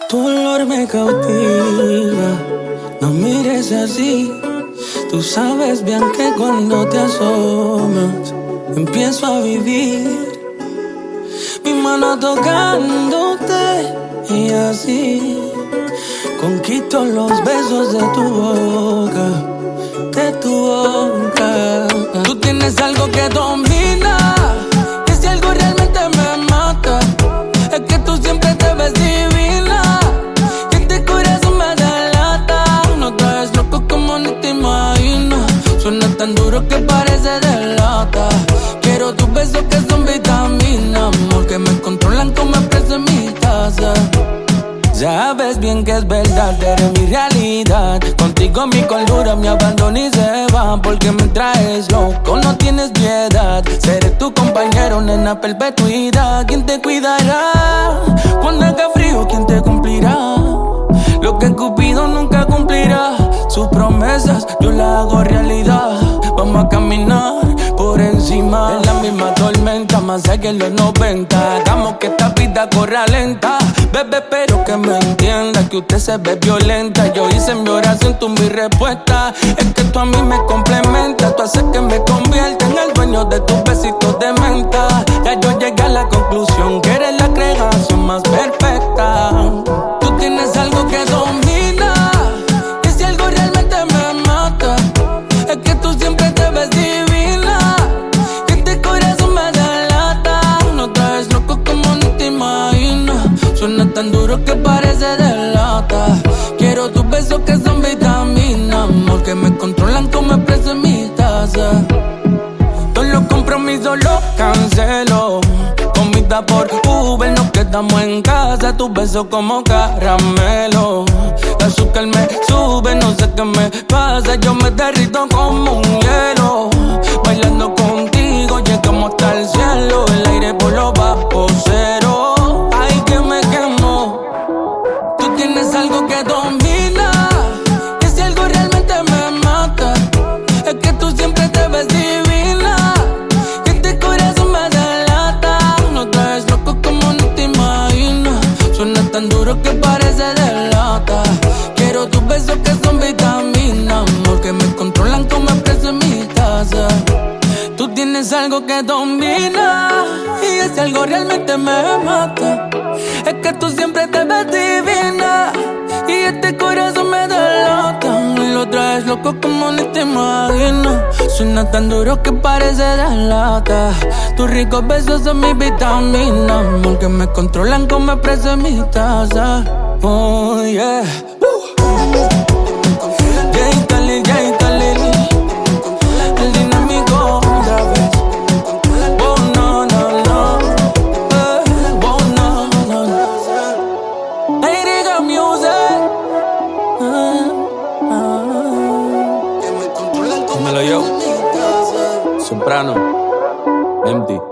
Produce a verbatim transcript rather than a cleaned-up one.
Tu olor me cautiva, no mires así. Tú sabes bien que cuando te asomas empiezo a vivir. Mi mano tocándote y así conquisto los besos de tu boca, de tu boca. Tú tienes algo que domina, y si algo realmente me mata, es que tú siempre te ves divina, y este corazón me delata. No traes loco como ni te imaginas, suena tan duro que parece de lata. Quiero tus besos que son vitaminas, amor, que me controlan como expreso en mi taza. Sabes bien que es verdad, eres mi realidad. Contigo mi cordura me abandona y se va, porque me traes loco, no tienes piedad. Seré tu compañero, nena, perpetuidad. ¿Quién te cuidará? Cuando haga frío, ¿quién te cumplirá? Lo que Cupido nunca cumplirá. Sus promesas yo las hago realidad. Vamos a caminar por encima de la misma tormenta, más allá que en los noventa. Hagamos que esta vida corra lenta. Bebé, espero que me entienda, que usted se ve violenta. Yo hice mi oración, tú mi respuesta. Es que tú a mí me complementas. Tú haces que me convierta en el dueño de tus besitos de menta. Ya yo llegué a la conclusión que eres la creación más perfecta. Tú tienes algo que domina, y si algo realmente me mata, es que tú siempre te ves divina, y este corazón me delata. No traes loco como ni te imaginas, suena tan duro que parece de lata. Quiero tus besos que son vitaminas, amor, que me controlan como expreso en mi taza. Todos los compromisos los cancelo, comida por Uber, nos quedamos en casa. Tus besos como caramelo, el azúcar me sube, no sé qué me pasa. Yo me derrito como un hielo, bailando contigo llegamos hasta el cielo. El aire por lo bajo cero, ay que me quemo. Tú tienes algo que domina, y si algo realmente me mata, es que tú siempre te ves divina, y este corazón me delata. No traes loco como ni te imaginas, suena tan duro que parece de lata. Quiero tus besos que son vitaminas, amor, que me controlan como expreso en mi taza. Tú tienes algo que domina, y ese algo realmente me mata, es que tú siempre te ves divina, y este corazón me delata. Lo traes loco como ni te imaginas, suena tan duro que parece de lata. Tus ricos besos son mis vitaminas, amor, que me controlan como expreso en mi taza. Oh yeah. Jay Khalil, Jay Khalil, el dinámico otra vez. Oh no, no, no, eh, oh no, no, no. Lyrica Music. Ah, ah. Dímelo yo, Soprano, Empty.